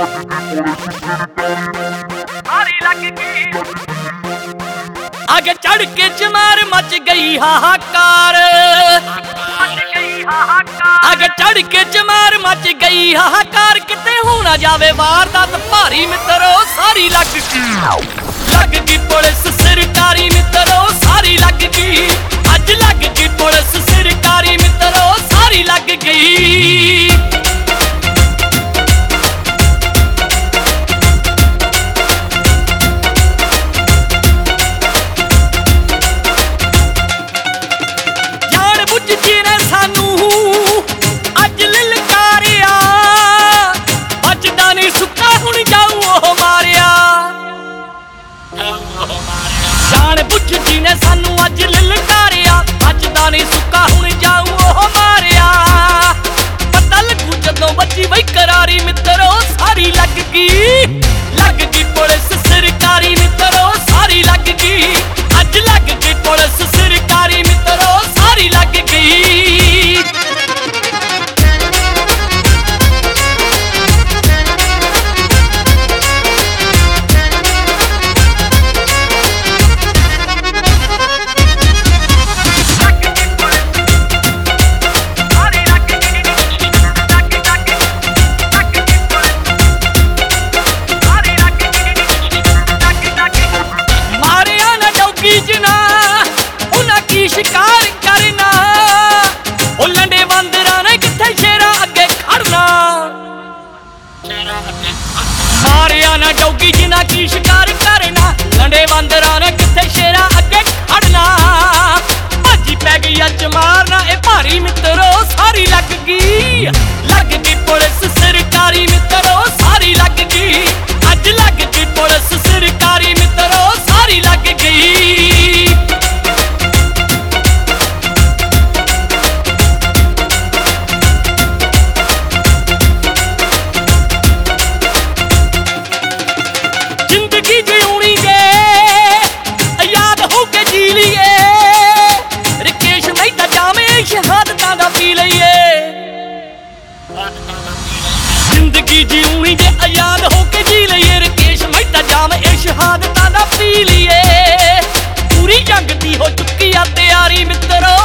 आगे चढ़ के चमार मच गई हाहाकार, आगे चढ़ के चमार मच गई हाहाकार। किते हो ना जावे वारदात भारी मित्रो सारी लग गई पुलिस सरकारी मित्रो सारी लग गई। अज लग गई पुलिस सरकारी मित्रो सारी लग गई। जान बुझ जी ने सानू अज ललकारिया, बचदा नहीं सुक्का हुण जाऊं ओह मारिया। पता लगू जदों बची बई करारी मित्रो सारी लग गई पुलिस सरकारी मित्रो सारी लग गई। अज लग गई पुलिस सरकारी मित्रो सारी लग गई। शिकार करना लंडे बंदरां ने किथे शेरा अगे खड़ना। मारिया ना डौगी जिना की शिकार करना, लंडे बंदरां ने किथे शेरा अगे खड़ना। भाजी पै गई अच मारना ए भारी मित्रो सारी लग गई पुलिस सरकारी मित्रो सारी लग गई। अज लग गई पुलिस सरकारी मित्रो सारी लग गई। जिंदगी जीऊनी जे आजाद होके जी लईए, रकेश मेहता जाम ए शहादतां दा पी लईए। पूरी जंग दी हो चुकी आ तैयारी मित्रो